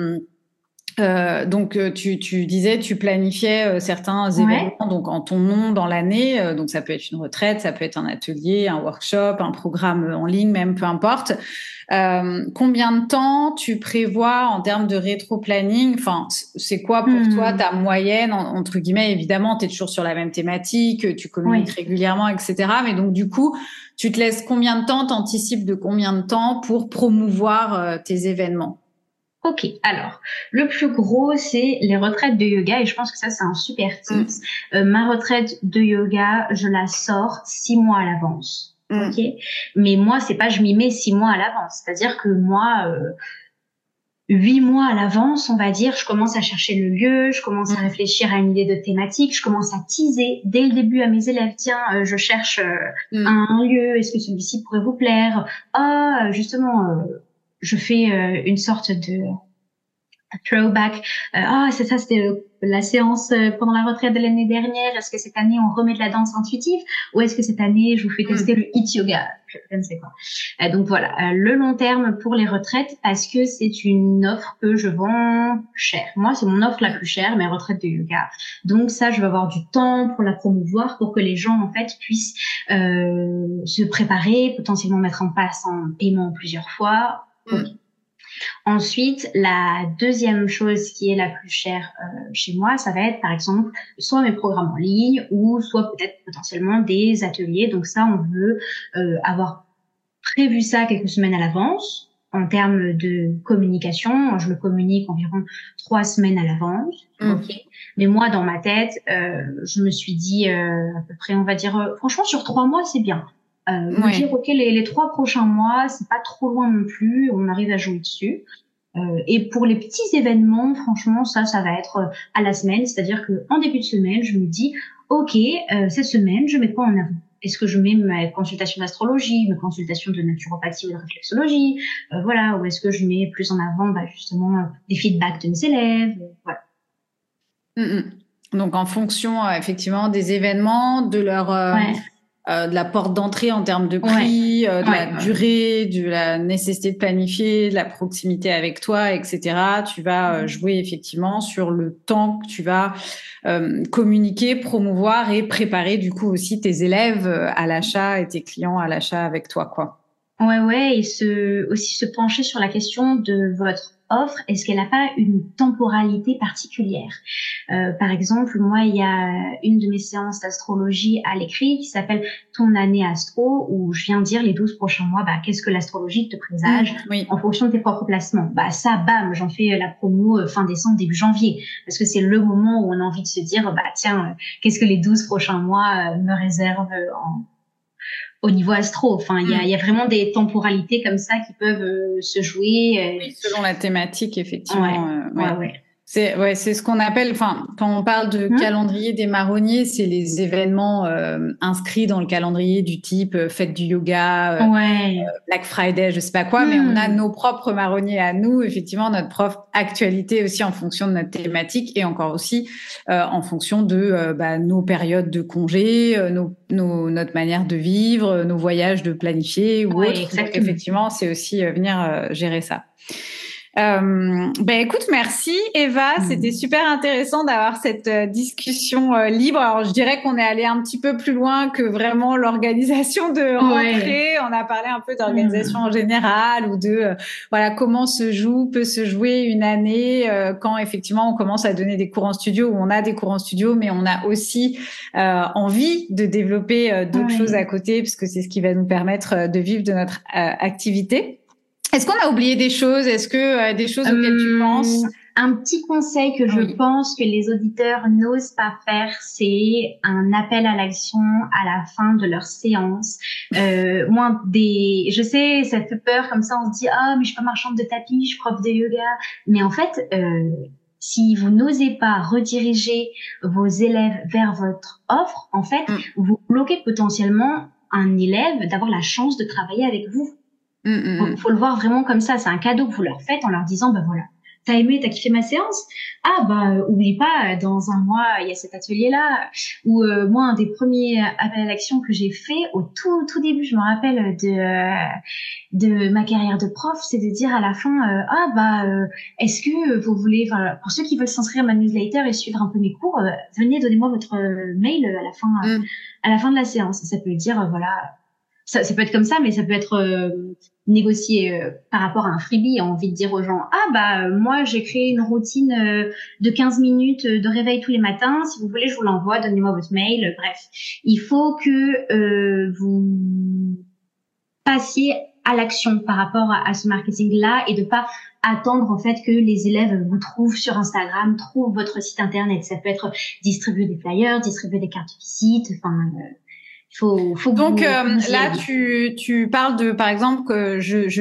donc tu disais, tu planifiais certains événements donc en ton nom dans l'année, donc ça peut être une retraite, ça peut être un atelier, un workshop, un programme en ligne, même peu importe. Combien de temps tu prévois en termes de rétro-planning? Enfin, c'est quoi pour toi ta moyenne, entre guillemets? Évidemment, tu es toujours sur la même thématique, tu communiques régulièrement, etc. Mais donc, du coup, tu te laisses combien de temps, t'anticipes de combien de temps pour promouvoir tes événements? Ok, alors, le plus gros, c'est les retraites de yoga, et je pense que ça, c'est un super tips. Ma retraite de yoga, je la sors 6 mois à l'avance. Ok. Mais moi, c'est pas je m'y mets 6 mois à l'avance. C'est-à-dire que moi, 8 mois à l'avance, on va dire, je commence à chercher le lieu, je commence à réfléchir à une idée de thématique, je commence à teaser dès le début à mes élèves. Tiens, je cherche un lieu, est-ce que celui-ci pourrait vous plaire? Ah, justement, je fais une sorte de throwback. C'est ça, c'était la séance pendant la retraite de l'année dernière. Est-ce que cette année, on remet de la danse intuitive ou est-ce que cette année, je vous fais tester le HIIT yoga? Je ne sais quoi. Donc voilà, le long terme pour les retraites parce que c'est une offre que je vends cher. Moi, c'est mon offre la plus chère, mes retraites de yoga. Donc ça, je vais avoir du temps pour la promouvoir pour que les gens, en fait, puissent se préparer, potentiellement mettre en place un paiement plusieurs fois. Ensuite, la deuxième chose qui est la plus chère chez moi, ça va être par exemple soit mes programmes en ligne ou soit peut-être potentiellement des ateliers. Donc ça, on veut avoir prévu ça quelques semaines à l'avance. En termes de communication, je le communique environ 3 semaines à l'avance. Ok. Mais moi, dans ma tête, je me suis dit à peu près, on va dire, franchement, sur 3 mois, c'est bien. Me dire, ok, les 3 prochains mois, c'est pas trop loin non plus, on arrive à jouer dessus. Et pour les petits événements, franchement, ça va être à la semaine, c'est-à-dire que en début de semaine, je me dis, ok, cette semaine, je mets quoi en avant? Est-ce que je mets ma consultation d'astrologie, ma consultation de naturopathie ou de réflexologie, voilà, ou est-ce que je mets plus en avant, justement, des feedbacks de mes élèves, voilà. Donc en fonction effectivement des événements, de leur de la porte d'entrée en termes de prix, de la durée, de la nécessité de planifier, de la proximité avec toi, etc. Tu vas jouer effectivement sur le temps que tu vas communiquer, promouvoir et préparer du coup aussi tes élèves à l'achat et tes clients à l'achat avec toi, quoi. Ouais, et aussi se pencher sur la question de votre offre. Est-ce qu'elle n'a pas une temporalité particulière? Par exemple, moi, il y a une de mes séances d'astrologie à l'écrit qui s'appelle Ton année astro, où je viens dire les 12 prochains mois, qu'est-ce que l'astrologie te présage en fonction de tes propres placements. Ça, bam, j'en fais la promo fin décembre, début janvier, parce que c'est le moment où on a envie de se dire, tiens, qu'est-ce que les 12 prochains mois me réservent au niveau astro. Enfin, il y a vraiment des temporalités comme ça qui peuvent se jouer. Oui, selon la thématique, effectivement. Ouais. C'est ce qu'on appelle, enfin, quand on parle de calendrier des marronniers, c'est les événements inscrits dans le calendrier du type fête du yoga, Black Friday, je sais pas quoi, mais on a nos propres marronniers à nous, effectivement, notre propre actualité aussi en fonction de notre thématique et encore aussi en fonction de nos périodes de congé, notre manière de vivre, nos voyages de planifier ou autre. Donc, effectivement, c'est aussi venir gérer ça. Écoute, merci Eva, c'était super intéressant d'avoir cette discussion libre. Alors je dirais qu'on est allé un petit peu plus loin que vraiment l'organisation de rentrée. On a parlé un peu d'organisation en général ou de comment peut se jouer une année quand effectivement on commence à donner des cours en studio ou on a des cours en studio, mais on a aussi envie de développer d'autres choses à côté parce que c'est ce qui va nous permettre de vivre de notre activité. Est-ce qu'on a oublié des choses? Est-ce que des choses auxquelles tu penses? Un petit conseil que je pense que les auditeurs n'osent pas faire, c'est un appel à l'action à la fin de leur séance. Je sais, ça fait peur comme ça, on se dit mais je suis pas marchande de tapis, je suis prof de yoga. Mais en fait, si vous n'osez pas rediriger vos élèves vers votre offre, en fait, vous bloquez potentiellement un élève d'avoir la chance de travailler avec vous. Faut le voir vraiment comme ça. C'est un cadeau que vous leur faites en leur disant, voilà, t'as aimé, t'as kiffé ma séance? Oublie pas, dans un mois, il y a cet atelier-là. Ou moi, un des premiers appels à l'action que j'ai fait au tout début, je me rappelle de ma carrière de prof, c'est de dire à la fin, est-ce que vous voulez, pour ceux qui veulent s'inscrire à ma newsletter et suivre un peu mes cours, venez, donnez-moi votre mail à la fin de la séance. Ça peut dire, ça peut être comme ça, mais ça peut être négocié par rapport à un freebie. Envie de dire aux gens, moi j'ai créé une routine de 15 minutes de réveil tous les matins. Si vous voulez, je vous l'envoie. Donnez-moi votre mail. Bref, il faut que vous passiez à l'action par rapport à ce marketing-là et de pas attendre en fait que les élèves vous trouvent sur Instagram, trouvent votre site internet. Ça peut être distribuer des flyers, distribuer des cartes de visite. Faut que Donc vous y là, alliez. tu parles de, par exemple, que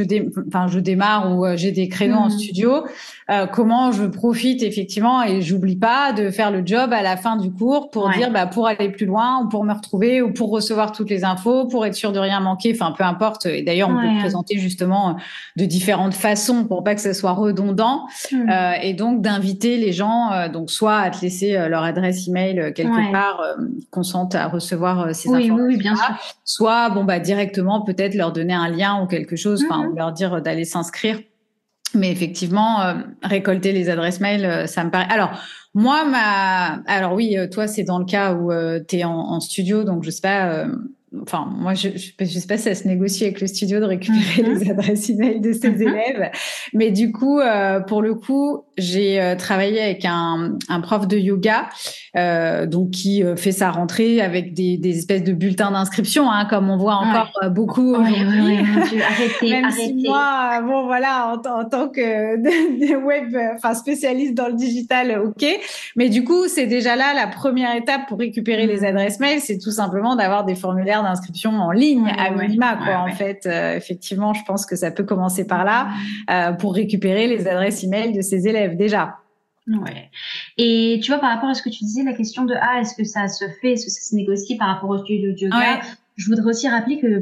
je démarre ou j'ai des créneaux en studio. Comment je profite effectivement et j'oublie pas de faire le job à la fin du cours pour dire, Ouais. pour aller plus loin ou pour me retrouver ou pour recevoir toutes les infos, pour être sûr de rien manquer. Enfin, peu importe. Et d'ailleurs, on peut le Ouais. présenter justement de différentes façons pour pas que ça soit redondant. Et donc d'inviter les gens, donc soit à te laisser leur adresse email quelque Ouais. part, consente à recevoir ces Oui, oui, oui, bien informations-là, sûr. soit directement peut-être leur donner un lien ou quelque chose, enfin ou leur dire d'aller s'inscrire. Mais effectivement, récolter les adresses mail, ça me paraît. Alors moi, alors oui, toi c'est dans le cas où tu es en studio, donc je sais pas. Enfin, moi, je sais pas si ça se négocie avec le studio de récupérer les adresses email de ses élèves, mais du coup, pour le coup, j'ai travaillé avec un prof de yoga, donc qui fait sa rentrée avec des espèces de bulletins d'inscription, hein, comme on voit encore beaucoup aujourd'hui. Ouais, mon Dieu, arrêtez, Même si arrêtez. moi, bon voilà, en tant que web, enfin spécialiste dans le digital, ok. Mais du coup, c'est déjà là la première étape pour récupérer les adresses mail, c'est tout simplement d'avoir des formulaires d'inscription en ligne à minima, quoi. En fait, effectivement, je pense que ça peut commencer par là pour récupérer les adresses email de ses élèves déjà. Ouais. Et tu vois, par rapport à ce que tu disais, la question de est-ce que ça se fait, est-ce que ça se négocie par rapport au studio de yoga, je voudrais aussi rappeler que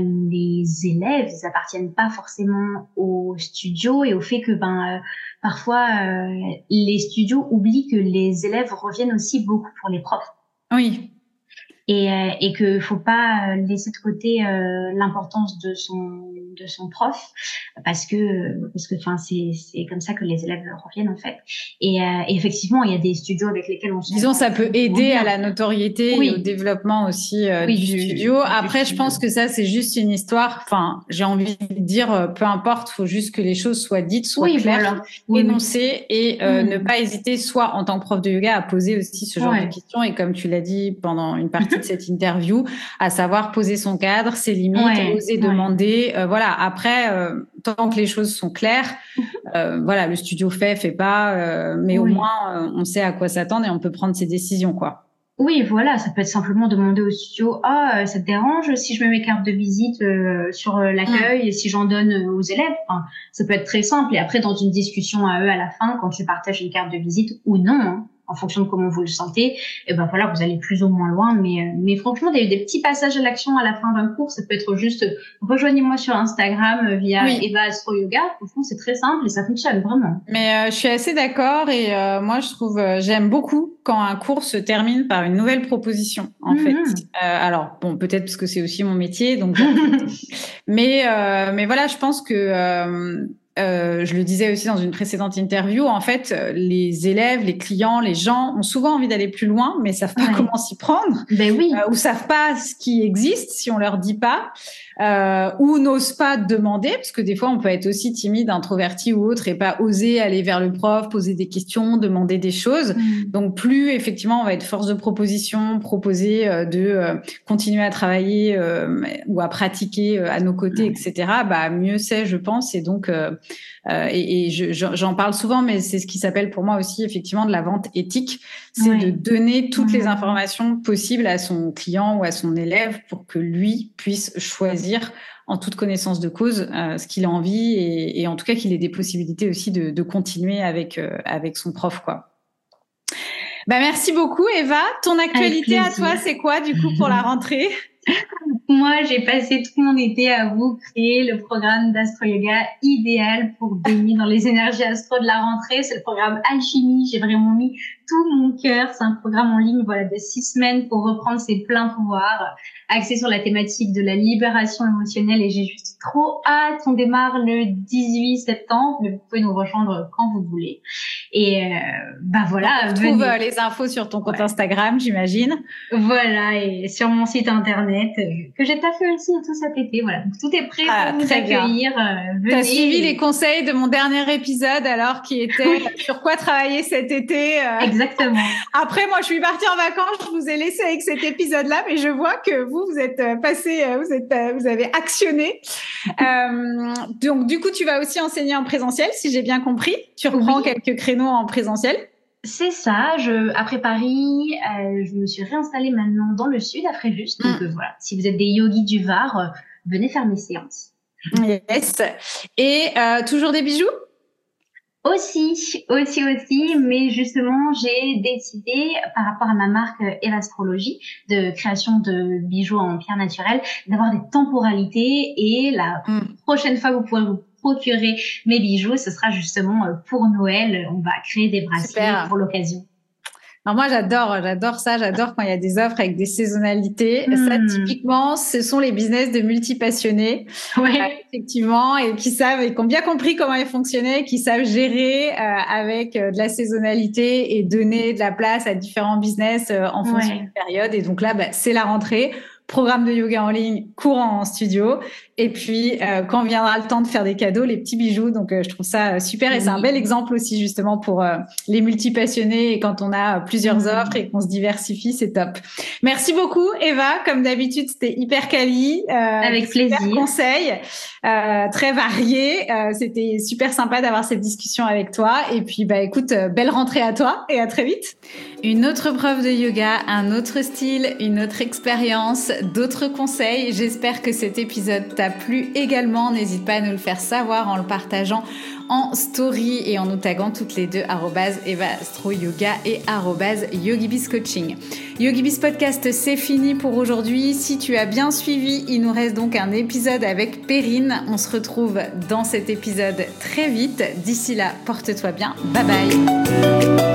les élèves, ils appartiennent pas forcément au studio et au fait que parfois les studios oublient que les élèves reviennent aussi beaucoup pour les profs. Oui. Et que faut pas laisser de côté l'importance de son prof parce que enfin c'est comme ça que les élèves reviennent en fait et effectivement il y a des studios avec lesquels on disons ça peut aider à la notoriété et au développement aussi du studio. Après je pense que ça c'est juste une histoire, enfin j'ai envie de dire peu importe, faut juste que les choses soient dites, soient claires, énoncées et ne pas hésiter soit en tant que prof de yoga à poser aussi ce genre de questions et comme tu l'as dit pendant une partie de cette interview, à savoir poser son cadre, ses limites, oser demander, voilà. Après, tant que les choses sont claires, voilà, le studio fait pas, mais au moins on sait à quoi s'attendre et on peut prendre ses décisions, quoi. Oui, voilà, ça peut être simplement demander au studio, ça te dérange si je mets mes cartes de visite sur l'accueil et si j'en donne aux élèves. Enfin, ça peut être très simple. Et après, dans une discussion à eux à la fin, quand tu partages une carte de visite ou non, hein, en fonction de comment vous le sentez, et voilà, vous allez plus ou moins loin. Mais franchement, des petits passages à l'action à la fin d'un cours, ça peut être juste rejoignez-moi sur Instagram via Eva Astro Yoga. Franchement, c'est très simple et ça fonctionne vraiment. Mais je suis assez d'accord et moi je trouve j'aime beaucoup quand un cours se termine par une nouvelle proposition en fait. Alors bon, peut-être parce que c'est aussi mon métier donc mais voilà, je pense que je le disais aussi dans une précédente interview, en fait, les élèves, les clients, les gens ont souvent envie d'aller plus loin, mais savent pas comment s'y prendre, ou savent pas ce qui existe si on leur dit pas, ou n'osent pas demander, parce que des fois on peut être aussi timide, introverti ou autre, et pas oser aller vers le prof, poser des questions, demander des choses. Donc plus effectivement on va être force de proposition, proposer de continuer à travailler ou à pratiquer à nos côtés, etc. Mieux c'est, je pense, et donc j'en parle souvent, mais c'est ce qui s'appelle pour moi aussi effectivement de la vente éthique, c'est de donner toutes les informations possibles à son client ou à son élève pour que lui puisse choisir en toute connaissance de cause ce qu'il a envie et en tout cas qu'il ait des possibilités aussi de continuer avec son prof, quoi. Merci beaucoup Eva. Ton actualité à toi, c'est quoi du coup pour la rentrée? Moi, j'ai passé tout mon été à vous créer le programme d'Astro Yoga idéal pour baigner dans les énergies astro de la rentrée. C'est le programme Alchimie. J'ai vraiment mis tout mon cœur. C'est un programme en ligne, de 6 semaines pour reprendre ses pleins pouvoirs, axé sur la thématique de la libération émotionnelle et j'ai juste trop hâte. On démarre le 18 septembre, mais vous pouvez nous rejoindre quand vous voulez. Et voilà. On retrouve les infos sur ton compte Instagram, j'imagine. Voilà, et sur mon site internet que j'ai taffé aussi tout cet été. Voilà, donc tout est prêt pour vous accueillir. T'as suivi les conseils de mon dernier épisode alors qui était sur quoi travailler cet été. Exactement. Après, moi, je suis partie en vacances. Je vous ai laissé avec cet épisode-là, mais je vois que vous êtes passé, vous avez actionné. Donc, du coup, tu vas aussi enseigner en présentiel, si j'ai bien compris. Tu reprends quelques créneaux en présentiel. C'est ça. Après Paris, je me suis réinstallée maintenant dans le sud, à Fréjus. Donc voilà, si vous êtes des yogis du Var, venez faire mes séances. Yes. Et toujours des bijoux? Aussi, mais justement, j'ai décidé, par rapport à ma marque Evastrologie, de création de bijoux en pierre naturelle, d'avoir des temporalités, et la prochaine fois que vous pourrez vous procurer mes bijoux, ce sera justement pour Noël. On va créer des bracelets pour l'occasion. Alors moi, j'adore ça. J'adore quand il y a des offres avec des saisonnalités. Ça, typiquement, ce sont les business de multi-passionnés. Ouais. Effectivement, et qui savent, et qui ont bien compris comment ils fonctionnaient, qui savent gérer avec de la saisonnalité et donner de la place à différents business en fonction de la période. Et donc là, c'est la rentrée. Programme de yoga en ligne, courant en studio. Et puis, quand viendra le temps de faire des cadeaux, les petits bijoux. Donc, je trouve ça super. Et c'est un bel exemple aussi, justement, pour les multi-passionnés. Et quand on a plusieurs offres et qu'on se diversifie, c'est top. Merci beaucoup, Eva. Comme d'habitude, c'était hyper quali. Avec plaisir. Super conseils, très variés. C'était super sympa d'avoir cette discussion avec toi. Et puis, écoute, belle rentrée à toi et à très vite. Une autre preuve de yoga, un autre style, une autre expérience, d'autres conseils. J'espère que cet épisode t'a plu également. N'hésite pas à nous le faire savoir en le partageant en story et en nous taguant toutes les deux @evastroyoga et @yogibizcoaching. YogiBiz Podcast, c'est fini pour aujourd'hui. Si tu as bien suivi, il nous reste donc un épisode avec Perrine. On se retrouve dans cet épisode très vite. D'ici là, porte-toi bien. Bye bye.